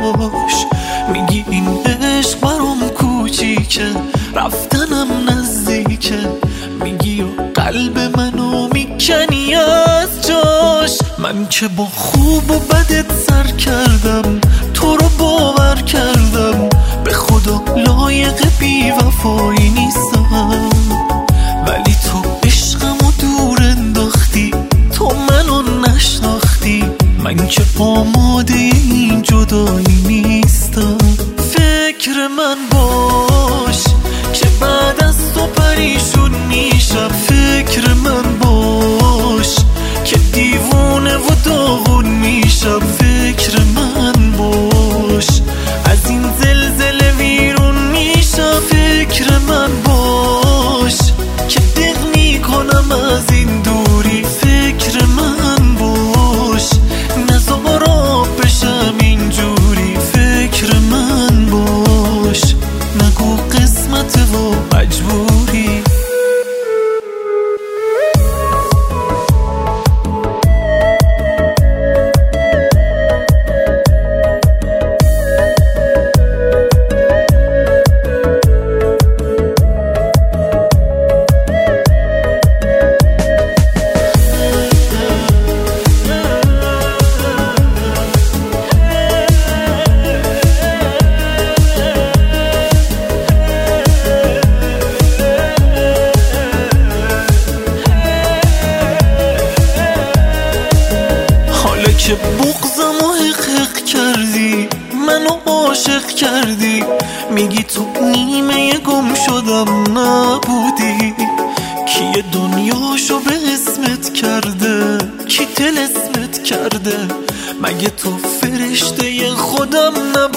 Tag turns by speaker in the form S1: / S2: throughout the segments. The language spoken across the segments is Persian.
S1: باش. میگی این عشق برام کوچیکه، رفتنم نزدیکه، میگی و قلب منو میکنی از جاش. من که با خوب و بدت سر کردم، تو رو باور کردم، به خدا لایق بی وفایی نیستم. ولی تو عشقمو دور انداختی، تو منو نشناختی، من که آماده این جدایی نیستم. فکر من باش که بعد از تو پریشون میشم، فکر من باش که دیوونه و داغون میشم، فکر من باش از این زلزله ویرون میشم، فکر من باش که دق میکنم از این دوری، فکر من باش نذار آب بشم اینجوری، فکر من باش نگو قسمت و مجبوری. که بغضم و حق کردی، منو عاشق کردی، میگی تو نیمه گم شدم نبودی. کی دنیاشو به اسمت کرده، کی طلسمت کرده، مگه تو فرشته خودم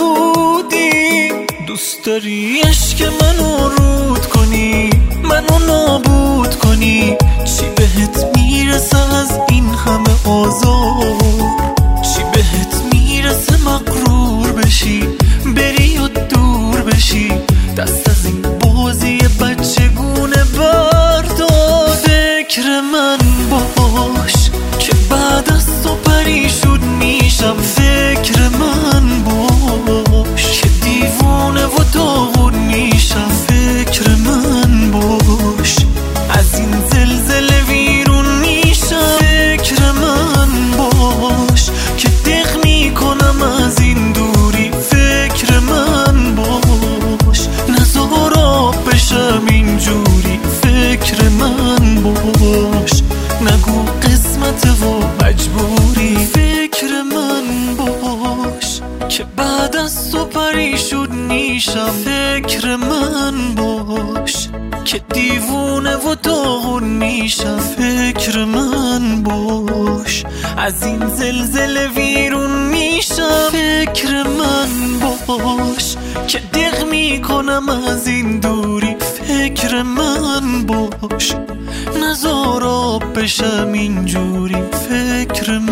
S1: نبودی؟ دوست داری عشق منو رود کنی، منو نابود کنی، چی بهت میرسه از این همه آزار؟ چی بهت میرسه مغرور بشی، بری و دور بشی، دست از این بازی بچگونه بردار. فکر من باش که بعد از تو پریشون میشم، فکر من باش که دیوونه و داغون میشم، فکر من باش از این زلزله ویرون میشم، فکر من باش که دق میکنم از این دوری، فکر من باش نذار آب بشم اینجوری، فکر من باش نگو قسمت و مجبوری. فکر من باش که بعد از تو پریشون میشم، فکر من باش که دیوونه و داغون میشم، فکر من باش از این زلزله ویرون میشم، فکر من باش که دق میکنم از این دوری، فکر من باش نذار آب بشم اینجوری، فکر من